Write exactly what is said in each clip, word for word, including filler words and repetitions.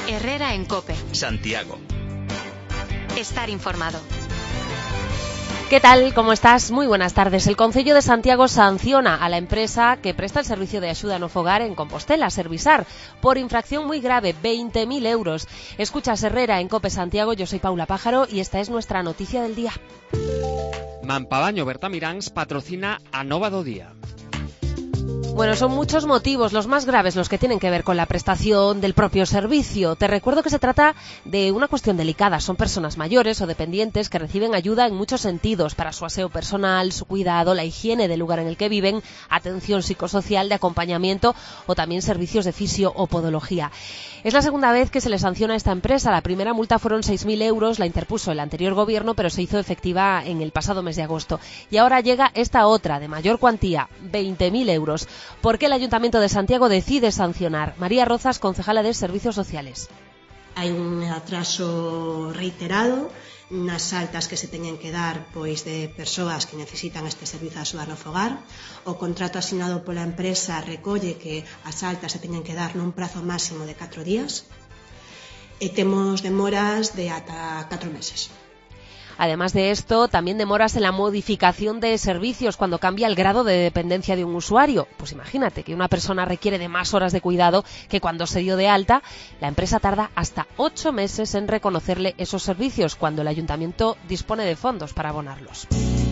Herrera en COPE. Santiago. Estar informado. ¿Qué tal? ¿Cómo estás? Muy buenas tardes. El Concello de Santiago sanciona a la empresa que presta el servicio de axuda no fogar en Compostela, Servisar, por infracción muy grave, veinte mil euros. Escuchas Herrera en COPE Santiago, yo soy Paula Pájaro y esta es nuestra noticia del día. Mampabaño Bertamiráns patrocina a Nova do Día. Bueno, son muchos motivos, los más graves, los que tienen que ver con la prestación del propio servicio. Te recuerdo que se trata de una cuestión delicada. Son personas mayores o dependientes que reciben ayuda en muchos sentidos para su aseo personal, su cuidado, la higiene del lugar en el que viven, atención psicosocial, de acompañamiento o también servicios de fisio o podología. Es la segunda vez que se le sanciona a esta empresa. La primera multa fueron seis mil euros, la interpuso el anterior gobierno, pero se hizo efectiva en el pasado mes de agosto. Y ahora llega esta otra, de mayor cuantía, veinte mil euros. ¿Por qué el Ayuntamiento de Santiago decide sancionar? María Rozas, concejala de Servicios Sociales. Hai un atraso reiterado nas altas que se teñen que dar pois de persoas que necesitan este servizo de axuda no fogar. O contrato asinado pola empresa recolle que as altas se teñen que dar nun prazo máximo de catro días e temos demoras de ata catro meses. Además de esto, también demoras en la modificación de servicios cuando cambia el grado de dependencia de un usuario. Pues imagínate que una persona requiere de más horas de cuidado que cuando se dio de alta. La empresa tarda hasta ocho meses en reconocerle esos servicios cuando el ayuntamiento dispone de fondos para abonarlos.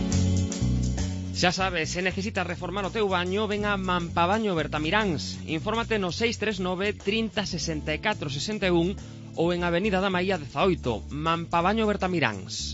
Xa sabes, se necesitas reformar o teu baño, ven a Mampabaño Bertamiráns. Infórmate no seis tres nove, trinta, sesenta e catro, sesenta e un ou en Avenida da Maía dezaoito, Mampabaño Bertamiráns.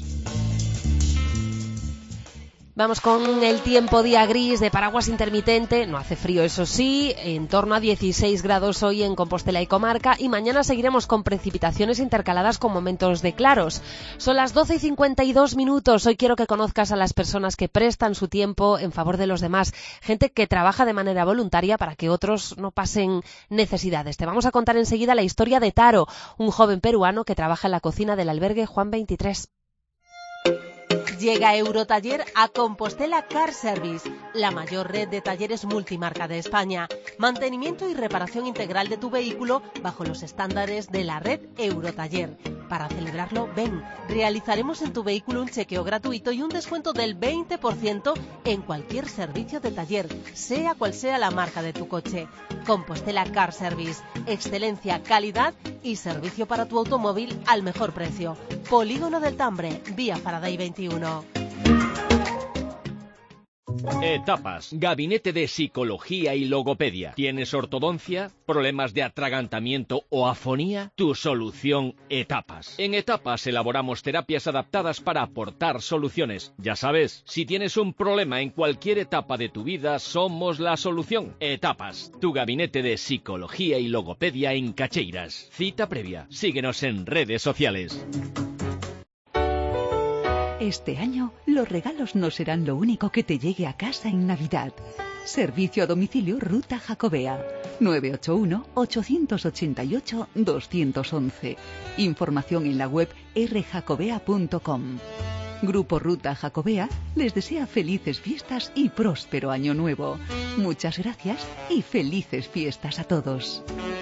Vamos con el tiempo, día gris, de paraguas intermitente, no hace frío eso sí, en torno a dieciséis grados hoy en Compostela y comarca, y mañana seguiremos con precipitaciones intercaladas con momentos de claros. Son las doce y cincuenta y dos minutos, hoy quiero que conozcas a las personas que prestan su tiempo en favor de los demás, gente que trabaja de manera voluntaria para que otros no pasen necesidades. Te vamos a contar enseguida la historia de Taro, un joven peruano que trabaja en la cocina del albergue Juan veintitrés. Llega Eurotaller a Compostela Car Service, la mayor red de talleres multimarca de España. Mantenimiento y reparación integral de tu vehículo bajo los estándares de la red Eurotaller. Para celebrarlo, ven, realizaremos en tu vehículo un chequeo gratuito y un descuento del veinte por ciento en cualquier servicio de taller, sea cual sea la marca de tu coche. Compostela Car Service, excelencia, calidad y servicio para tu automóvil al mejor precio. Polígono del Tambre, vía Faraday veintiuno. Etapas, Gabinete de Psicología y Logopedia. ¿Tienes ortodoncia, problemas de atragantamiento o afonía? Tu solución, Etapas. En Etapas elaboramos terapias adaptadas para aportar soluciones. Ya sabes, si tienes un problema en cualquier etapa de tu vida, somos la solución. Etapas, tu Gabinete de Psicología y Logopedia en Cacheiras. Cita previa. Síguenos en redes sociales. Este año, los regalos no serán lo único que te llegue a casa en Navidad. Servicio a domicilio Ruta Jacobea. nueve ocho uno, ocho ocho ocho, dos uno uno. Información en la web r jacobea punto com. Grupo Ruta Jacobea les desea felices fiestas y próspero año nuevo. Muchas gracias y felices fiestas a todos.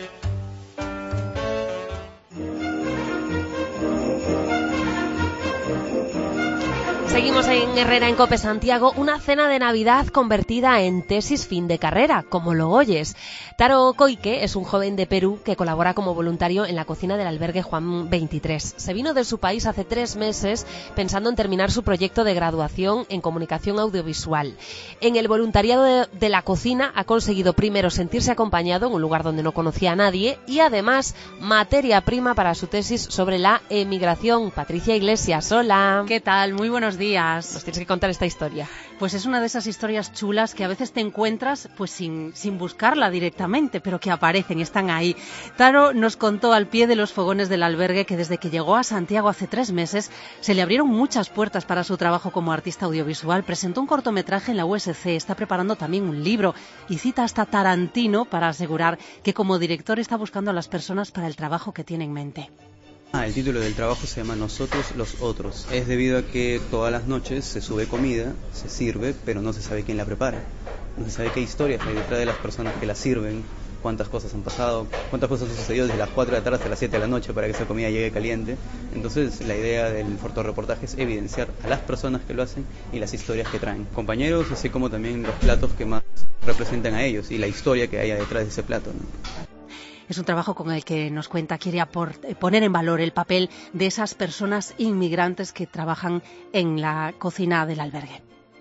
Seguimos en Herrera en COPE Santiago, una cena de Navidad convertida en tesis fin de carrera, como lo oyes. Taro Koike es un joven de Perú que colabora como voluntario en la cocina del albergue Juan veintitrés. Se vino de su país hace tres meses pensando en terminar su proyecto de graduación en comunicación audiovisual. En el voluntariado de, de la cocina ha conseguido primero sentirse acompañado en un lugar donde no conocía a nadie y además materia prima para su tesis sobre la emigración. Patricia Iglesias, hola. ¿Qué tal? Muy buenos días. Nos tienes que contar esta historia. Pues es una de esas historias chulas que a veces te encuentras pues sin, sin buscarla directamente, pero que aparecen, están ahí. Taro nos contó al pie de los fogones del albergue que desde que llegó a Santiago hace tres meses se le abrieron muchas puertas para su trabajo como artista audiovisual. Presentó un cortometraje en la U S C, está preparando también un libro y cita hasta Tarantino para asegurar que como director está buscando a las personas para el trabajo que tiene en mente. Ah, el título del trabajo se llama Nosotros los Otros. Es debido a que todas las noches se sube comida, se sirve, pero no se sabe quién la prepara. No se sabe qué historias hay detrás de las personas que la sirven, cuántas cosas han pasado, cuántas cosas han sucedido desde las cuatro de la tarde hasta las siete de la noche para que esa comida llegue caliente. Entonces la idea del fotoreportaje es evidenciar a las personas que lo hacen y las historias que traen compañeros, así como también los platos que más representan a ellos y la historia que haya detrás de ese plato, ¿no? Es un trabajo con el que nos cuenta, quiere aport- poner en valor el papel de esas personas inmigrantes que trabajan en la cocina del albergue.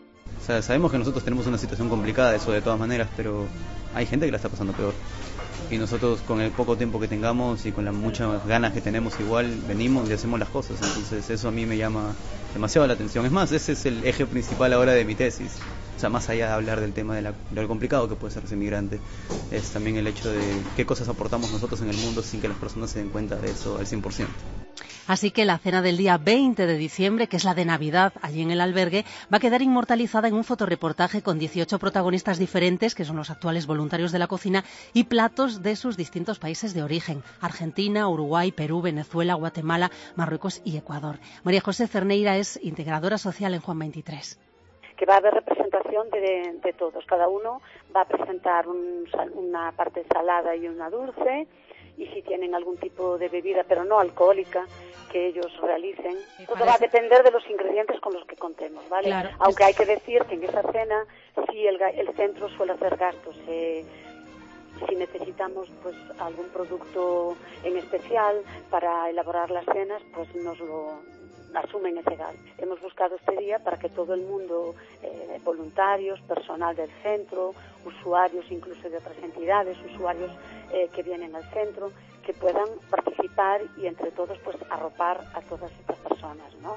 O sea, sabemos que nosotros tenemos una situación complicada, eso de todas maneras, pero hay gente que la está pasando peor. Y nosotros, con el poco tiempo que tengamos y con las muchas ganas que tenemos, igual venimos y hacemos las cosas. Entonces eso a mí me llama demasiado la atención. Es más, ese es el eje principal ahora de mi tesis. O sea, más allá de hablar del tema de, la, de lo complicado que puede ser ser inmigrante, es también el hecho de qué cosas aportamos nosotros en el mundo sin que las personas se den cuenta de eso al cien por ciento. Así que la cena del día veinte de diciembre, que es la de Navidad allí en el albergue, va a quedar inmortalizada en un fotoreportaje con dieciocho protagonistas diferentes, que son los actuales voluntarios de la cocina, y platos de sus distintos países de origen: Argentina, Uruguay, Perú, Venezuela, Guatemala, Marruecos y Ecuador. María José Cerneira es integradora social en Juan veintitrés. Que va a haber representación de, de todos. Cada uno va a presentar un, una parte salada y una dulce, y si tienen algún tipo de bebida, pero no alcohólica, que ellos realicen. Todo va a depender de los ingredientes con los que contemos, ¿vale? Claro. Aunque hay que decir que en esa cena sí el, el centro suele hacer gastos. Eh, si necesitamos pues algún producto en especial para elaborar las cenas, pues nos lo asumen ese gasto. Hemos buscado este día para que todo el mundo, eh, voluntarios, personal del centro, usuarios incluso de otras entidades, usuarios eh, que vienen al centro, que puedan participar y entre todos pues arropar a todas estas personas, ¿no?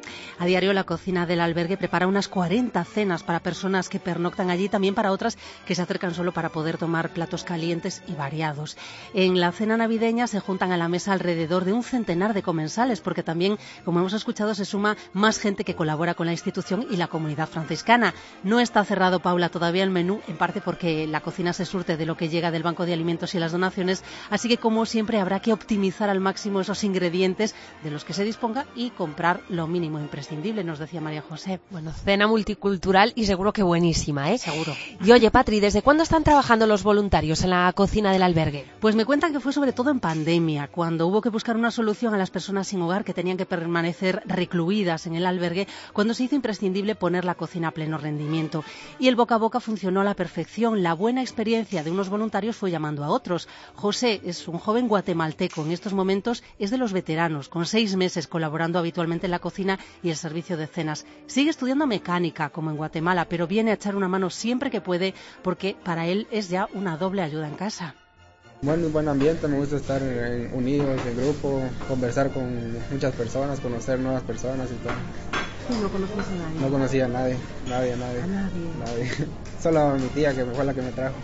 A diario la cocina del albergue prepara unas cuarenta cenas para personas que pernoctan allí, también para otras que se acercan solo para poder tomar platos calientes y variados. En la cena navideña se juntan a la mesa alrededor de un centenar de comensales, porque también, como hemos escuchado, se suma más gente que colabora con la institución y la comunidad franciscana. No está cerrado, Paula, todavía el menú, en parte porque la cocina se surte de lo que llega del Banco de Alimentos y las donaciones, así que como siempre habrá que optimizar al máximo esos ingredientes de los que se disponga y comprar lo mínimo imprescindible, nos decía María José. Bueno, cena multicultural y seguro que buenísima, ¿eh? Seguro. Y oye, Patri, ¿desde cuándo están trabajando los voluntarios en la cocina del albergue? Pues me cuentan que fue sobre todo en pandemia, cuando hubo que buscar una solución a las personas sin hogar que tenían que permanecer recluidas en el albergue, cuando se hizo imprescindible poner la cocina a pleno rendimiento. Y el boca a boca funcionó a la perfección. La buena experiencia de unos voluntarios fue llamando a otros. José es un joven guatemalteco, en estos momentos es de los veteranos, con seis meses colaborando habitualmente en la cocina y el servicio de cenas. Sigue estudiando mecánica, como en Guatemala, pero viene a echar una mano siempre que puede, porque para él es ya una doble ayuda en casa. Bueno, buen ambiente, me gusta estar en, unidos, en grupo, conversar con muchas personas, conocer nuevas personas y todo. ¿No conocías a nadie? No conocía a nadie, nadie, nadie. ¿A nadie? nadie. Solo a mi tía, que fue la que me trajo.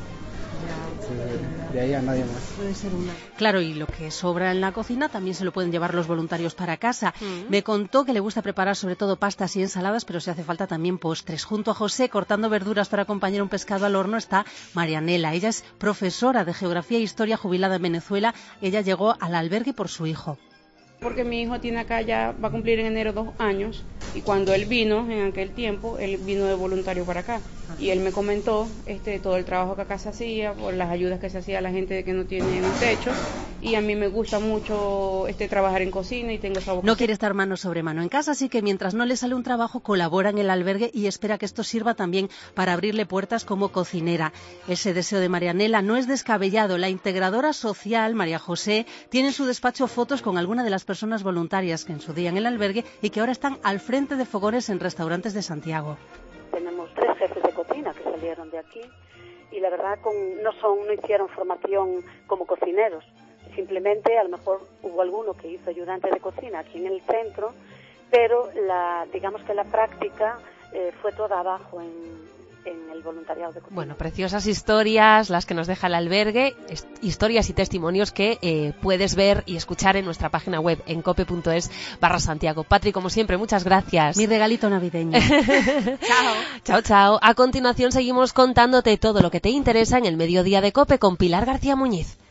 Sí, de ahí a nadie más. Puede ser una. Claro, y lo que sobra en la cocina también se lo pueden llevar los voluntarios para casa. Mm. Me contó que le gusta preparar sobre todo pastas y ensaladas, pero si hace falta también postres. Junto a José, cortando verduras para acompañar un pescado al horno, está Marianela. Ella es profesora de Geografía e Historia jubilada en Venezuela. Ella llegó al albergue por su hijo. Porque mi hijo tiene acá, ya va a cumplir en enero dos años, y cuando él vino, en aquel tiempo, él vino de voluntario para acá, y él me comentó este todo el trabajo que acá se hacía, por las ayudas que se hacía a la gente que no tiene un techo, y a mí me gusta mucho este trabajar en cocina y tengo esa vocación. No quiere estar mano sobre mano en casa, así que mientras no le sale un trabajo, colabora en el albergue y espera que esto sirva también para abrirle puertas como cocinera. Ese deseo de Marianela no es descabellado. La integradora social, María José, tiene en su despacho fotos con alguna de las personas voluntarias que en su día en el albergue y que ahora están al frente de fogones en restaurantes de Santiago. Tenemos tres jefes de cocina que salieron de aquí y la verdad con, no son, no hicieron formación como cocineros, simplemente a lo mejor hubo alguno que hizo ayudante de cocina aquí en el centro, pero la, digamos que la práctica eh, fue toda abajo en, en el voluntariado de cocina. Bueno, preciosas historias las que nos deja el albergue, historias y testimonios que eh, puedes ver y escuchar en nuestra página web en cope.es barra Santiago. Patri, como siempre, muchas gracias. Mi regalito navideño. Chao. Chao, chao. A continuación seguimos contándote todo lo que te interesa en el Mediodía de Cope con Pilar García Muñiz.